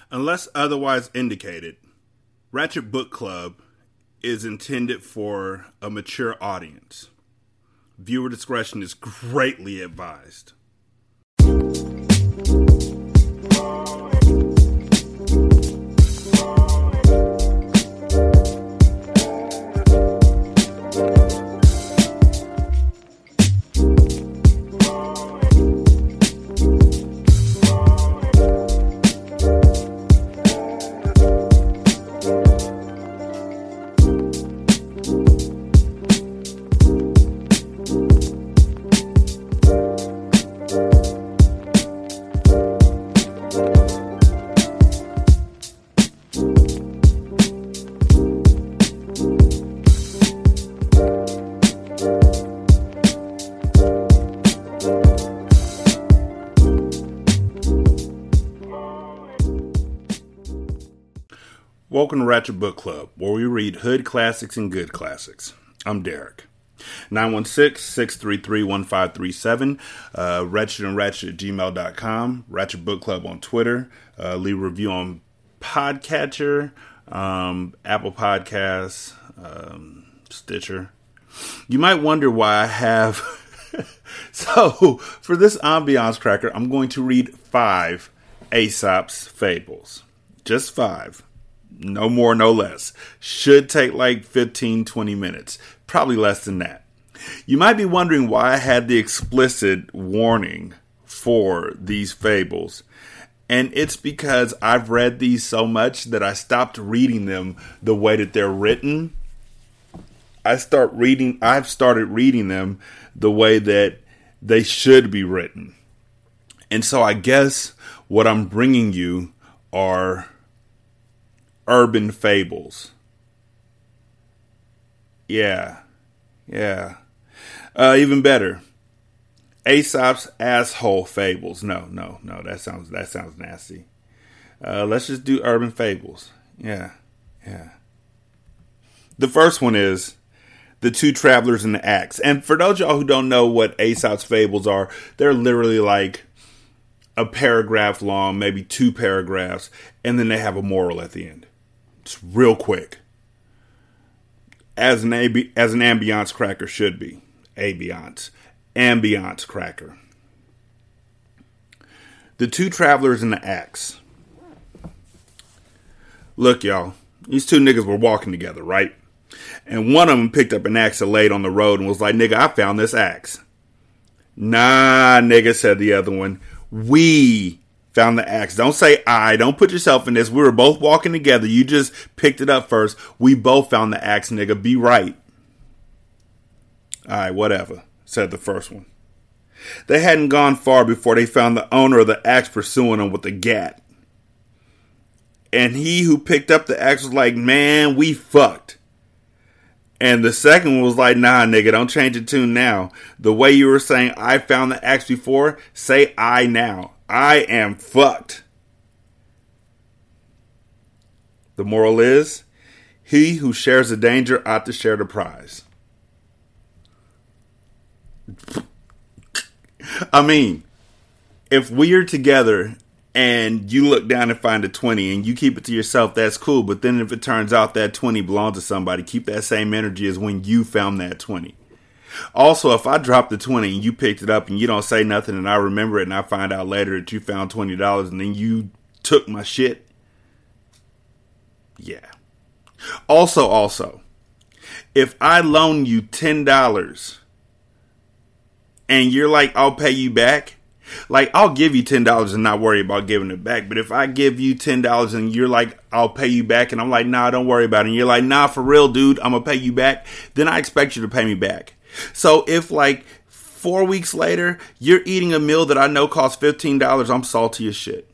Unless otherwise indicated, Ratchet Book Club is intended for a mature audience. Viewer discretion is greatly advised. Welcome to Ratchet Book Club, where we read hood classics and good classics. I'm Derek. 916-633-1537, ratchetandratchet@gmail.com, Ratchet Book Club on Twitter, leave a review on Podcatcher, Apple Podcasts, Stitcher. You might wonder why I have... So, for this ambiance cracker, I'm going to read 5 Aesop's Fables. Just 5. No more, no less. Should take like 15, 20 minutes. Probably less than that. You might be wondering why I had the explicit warning for these fables. And it's because I've read these so much that I stopped reading them the way that they're written. I've started reading them the way that they should be written. And so I guess what I'm bringing you are urban fables. Yeah. Even better. Aesop's asshole fables. No. That sounds nasty. Let's just do urban fables. Yeah. The first one is The Two Travelers and the Axe. And for those of y'all who don't know what Aesop's fables are, they're literally like a paragraph long, maybe 2 paragraphs, and then they have a moral at the end. It's real quick. As an ambiance cracker should be. Ambiance cracker. The Two Travelers and the Axe. Look, y'all. These 2 niggas were walking together, right? And one of them picked up an axe and laid on the road and was like, nigga, I found this axe. Nah, nigga, said the other one. We found the axe. Don't say I. Don't put yourself in this. We were both walking together. You just picked it up first. We both found the axe, nigga. Be right. Alright, whatever, said the first one. They hadn't gone far before they found the owner of the axe pursuing them with a gat. And he who picked up the axe was like, man, we fucked. And the second one was like, nah, nigga, don't change your tune now. The way you were saying I found the axe before, say I now. I am fucked. The moral is, he who shares the danger ought to share the prize. I mean, if we're together and you look down and find a 20 and you keep it to yourself, that's cool. But then if it turns out that 20 belongs to somebody, keep that same energy as when you found that 20. Also, if I drop the 20 and you picked it up and you don't say nothing and I remember it and I find out later that you found $20 and then you took my shit. Yeah. Also, if I loan you $10 and you're like, I'll pay you back. Like, I'll give you $10 and not worry about giving it back. But if I give you $10 and you're like, I'll pay you back. And I'm like, nah, don't worry about it. And you're like, nah, for real, dude, I'm going to pay you back. Then I expect you to pay me back. So if like 4 weeks later, you're eating a meal that I know costs $15, I'm salty as shit.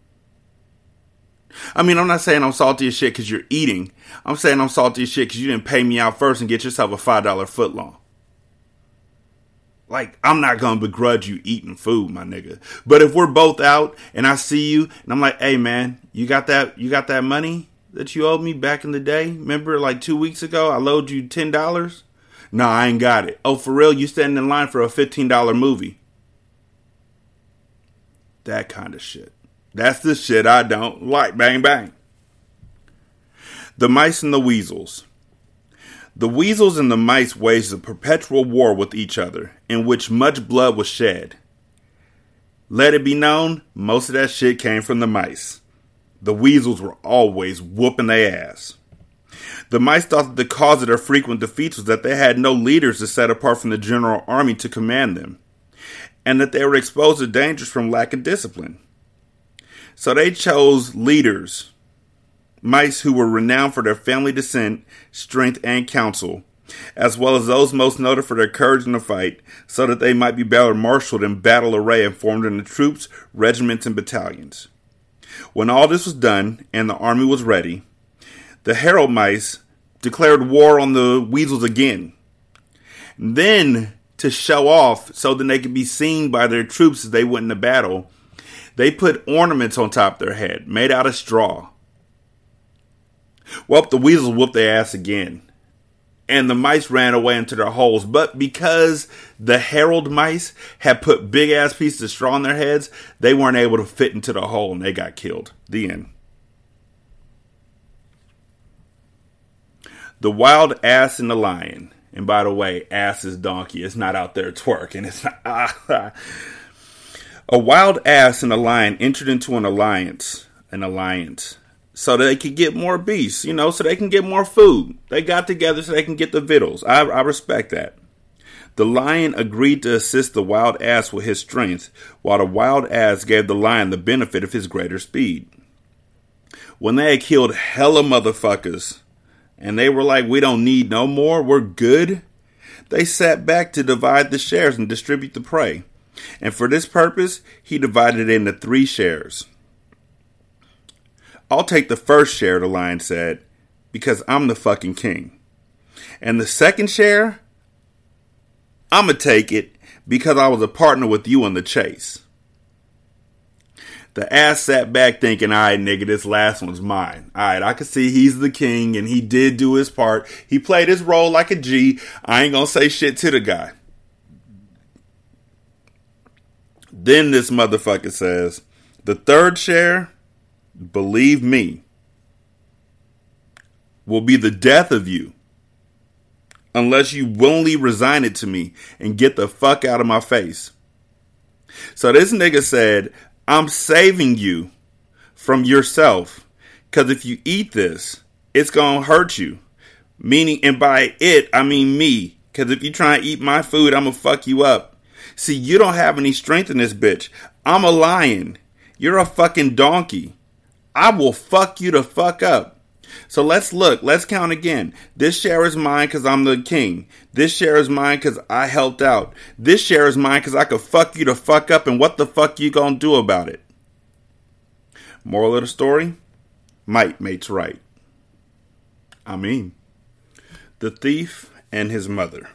I mean, I'm not saying I'm salty as shit because you're eating. I'm saying I'm salty as shit because you didn't pay me out first and get yourself a $5 footlong. Like, I'm not going to begrudge you eating food, my nigga. But if we're both out and I see you and I'm like, hey, man, you got that money that you owed me back in the day? Remember like 2 weeks ago, I loaned you $10? Nah, I ain't got it. Oh, for real? You standing in line for a $15 movie? That kind of shit. That's the shit I don't like. Bang, bang. The mice and the weasels. The weasels and the mice waged a perpetual war with each other, in which much blood was shed. Let it be known, most of that shit came from the mice. The weasels were always whooping their ass. The mice thought that the cause of their frequent defeats was that they had no leaders to set apart from the general army to command them, and that they were exposed to dangers from lack of discipline. So they chose leaders, mice who were renowned for their family descent, strength, and counsel, as well as those most noted for their courage in the fight, so that they might be better marshaled in battle array and formed into troops, regiments, and battalions. When all this was done, and the army was ready, the herald mice declared war on the weasels again. Then, to show off so that they could be seen by their troops as they went into battle, they put ornaments on top of their head, made out of straw. Well, the weasels whooped their ass again, and the mice ran away into their holes. But because the herald mice had put big ass pieces of straw on their heads, they weren't able to fit into the hole, and they got killed. The end. The wild ass and the lion. And by the way, ass is donkey. It's not out there twerking. It's not. A wild ass and a lion entered into an alliance. So they could get more beasts, so they can get more food. They got together so they can get the victuals. I respect that. The lion agreed to assist the wild ass with his strength, while the wild ass gave the lion the benefit of his greater speed. When they had killed hella motherfuckers, and they were like, we don't need no more, we're good, they sat back to divide the shares and distribute the prey. And for this purpose, he divided it into 3 shares. I'll take the first share, the lion said, because I'm the fucking king. And the second share, I'm going to take it because I was a partner with you on the chase. The ass sat back thinking, all right, nigga, this last one's mine. All right, I can see he's the king and he did do his part. He played his role like a G. I ain't going to say shit to the guy. Then this motherfucker says, the third share, believe me, will be the death of you unless you willingly resign it to me and get the fuck out of my face. So this nigga said, I'm saving you from yourself, because if you eat this, it's going to hurt you. Meaning, and by it, I mean me, because if you try and eat my food, I'm going to fuck you up. See, you don't have any strength in this bitch. I'm a lion. You're a fucking donkey. I will fuck you the fuck up. So let's count again. This share is mine because I'm the king. This share is mine because I helped out. This share is mine because I could fuck you the fuck up, and what the fuck you gonna do about it? Moral of the story? Might makes right. I mean, the thief and his mother.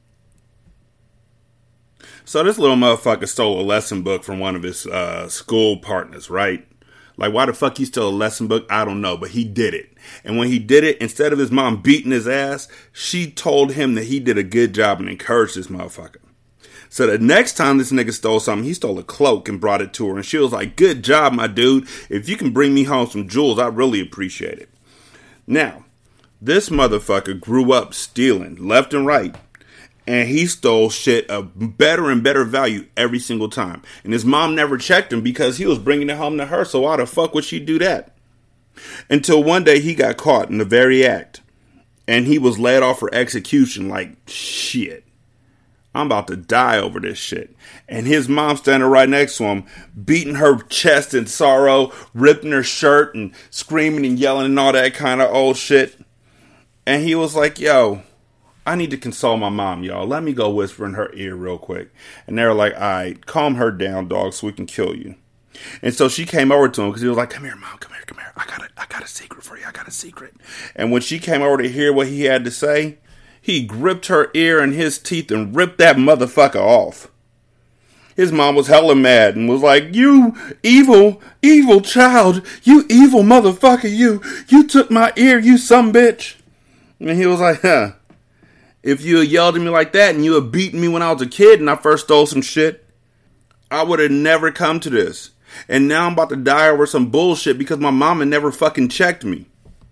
So this little motherfucker stole a lesson book from one of his school partners, right? Like, why the fuck he stole a lesson book? I don't know, but he did it. And when he did it, instead of his mom beating his ass, she told him that he did a good job and encouraged this motherfucker. So the next time this nigga stole something, he stole a cloak and brought it to her. And she was like, good job, my dude. If you can bring me home some jewels, I really appreciate it. Now, this motherfucker grew up stealing left and right. And he stole shit of better and better value every single time. And his mom never checked him because he was bringing it home to her. So why the fuck would she do that? Until one day he got caught in the very act. And he was led off for execution like, shit, I'm about to die over this shit. And his mom standing right next to him, beating her chest in sorrow, ripping her shirt and screaming and yelling and all that kind of old shit. And he was like, yo, I need to console my mom, y'all. Let me go whisper in her ear real quick. And they were like, all right, calm her down, dog, so we can kill you. And so she came over to him because he was like, come here, mom, come here. I got a secret for you. I got a secret. And when she came over to hear what he had to say, he gripped her ear in his teeth and ripped that motherfucker off. His mom was hella mad and was like, you evil, evil child. You evil motherfucker. You took my ear, you sumbitch. And he was like, huh. If you had yelled at me like that and you had beaten me when I was a kid and I first stole some shit, I would have never come to this. And now I'm about to die over some bullshit because my mama never fucking checked me.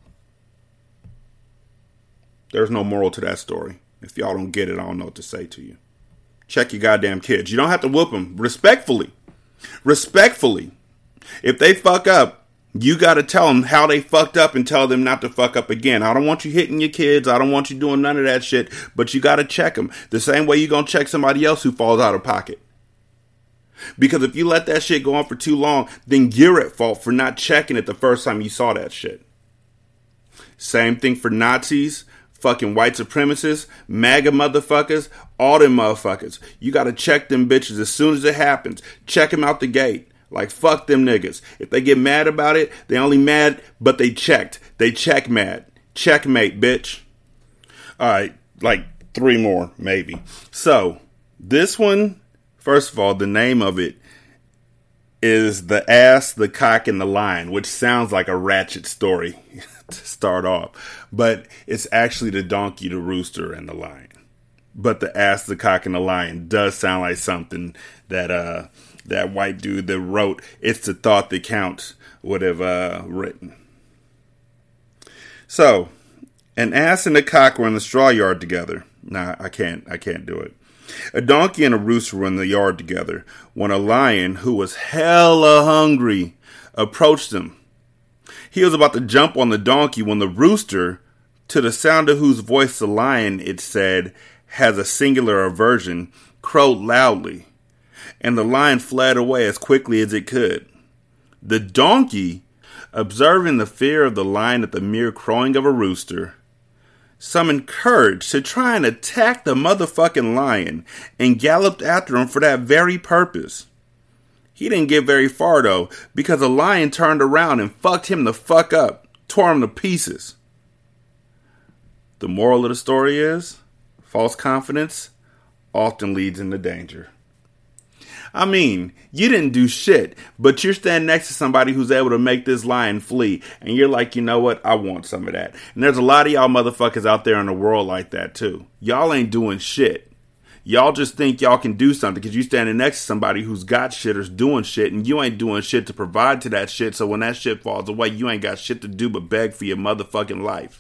There's no moral to that story. If y'all don't get it, I don't know what to say to you. Check your goddamn kids. You don't have to whoop them. Respectfully. Respectfully. If they fuck up, you got to tell them how they fucked up and tell them not to fuck up again. I don't want you hitting your kids. I don't want you doing none of that shit. But you got to check them. The same way you're going to check somebody else who falls out of pocket. Because if you let that shit go on for too long, then you're at fault for not checking it the first time you saw that shit. Same thing for Nazis, fucking white supremacists, MAGA motherfuckers, all them motherfuckers. You gotta check them bitches as soon as it happens. Check them out the gate. Like, fuck them niggas. If they get mad about it, they only mad, but they checked. They check mad. Checkmate, bitch. Alright, like 3 more, maybe. So, this one, first of all, the name of it is The Ass, the Cock, and the Lion, which sounds like a ratchet story to start off. But it's actually the donkey, the rooster, and the lion. But The Ass, the Cock, and the Lion does sound like something that that white dude that wrote It's the Thought That Counts would have written. So, an ass and a cock were in the straw yard together. Nah, I can't do it. A donkey and a rooster were in the yard together when a lion, who was hella hungry, approached them. He was about to jump on the donkey when the rooster, to the sound of whose voice the lion, it said, has a singular aversion, crowed loudly, and the lion fled away as quickly as it could. The donkey, observing the fear of the lion at the mere crowing of a rooster, summoned courage to try and attack the motherfucking lion and galloped after him for that very purpose. He didn't get very far though, because the lion turned around and fucked him the fuck up, tore him to pieces. The moral of the story is, false confidence often leads into danger. I mean, you didn't do shit, but you're standing next to somebody who's able to make this lion flee, and you're like, you know what, I want some of that. And there's a lot of y'all motherfuckers out there in the world like that too. Y'all ain't doing shit. Y'all just think y'all can do something because you standing next to somebody who's got shit or's doing shit, and you ain't doing shit to provide to that shit, so when that shit falls away, you ain't got shit to do but beg for your motherfucking life.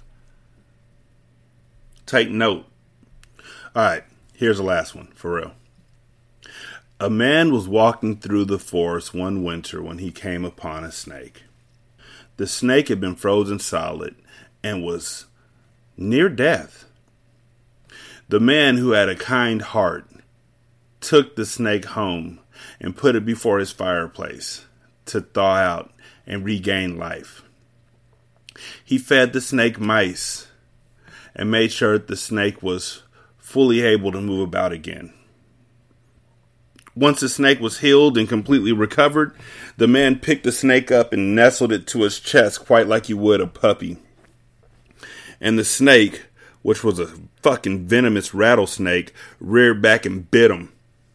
Take note. Alright, here's the last one, for real. A man was walking through the forest one winter when he came upon a snake. The snake had been frozen solid and was near death. The man, who had a kind heart, took the snake home and put it before his fireplace to thaw out and regain life. He fed the snake mice and made sure that the snake was fully able to move about again. Once the snake was healed and completely recovered, the man picked the snake up and nestled it to his chest quite like you would a puppy. And the snake, which was a fucking venomous rattlesnake, reared back and bit him.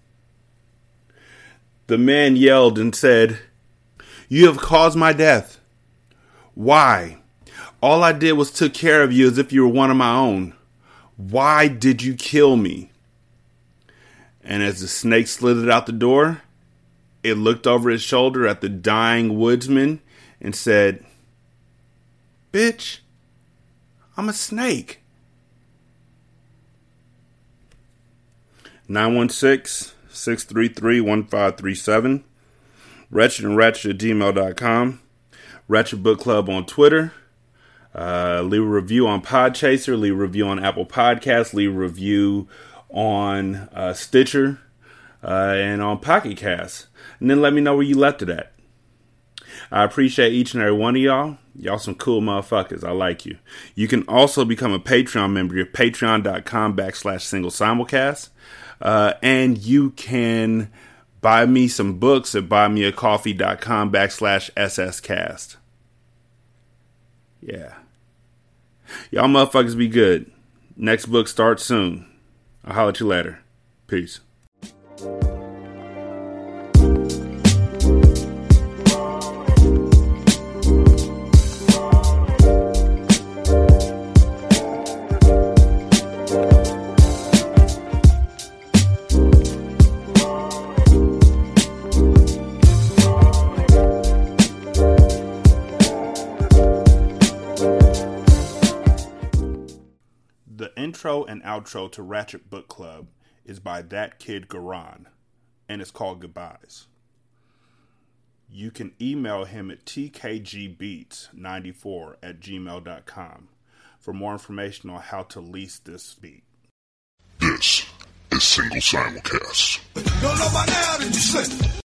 The man yelled and said, "You have caused my death. Why? All I did was took care of you as if you were one of my own. Why did you kill me?" And as the snake slithered out the door, it looked over its shoulder at the dying woodsman and said, "Bitch, I'm a snake." 916-633-1537. wretchedandratchet@gmail.com. Ratchet Book Club on Twitter. Leave a review on Podchaser. Leave a review on Apple Podcasts. Leave a review on Stitcher and on Pocket Cast. And then let me know where you left it at. I appreciate each and every one of y'all. Y'all some cool motherfuckers. I like you. You can also become a Patreon member at patreon.com/singlesimulcast. And you can buy me some books at buymeacoffee.com/sscast. Yeah. Y'all motherfuckers be good. Next book starts soon. I'll holler at you later. Peace. intro and outro to Ratchet Book Club is by That Kid Garan, and it's called Goodbyes. You can email him at tkgbeats94@gmail.com for more information on how to lease this beat. This is Single Simulcast.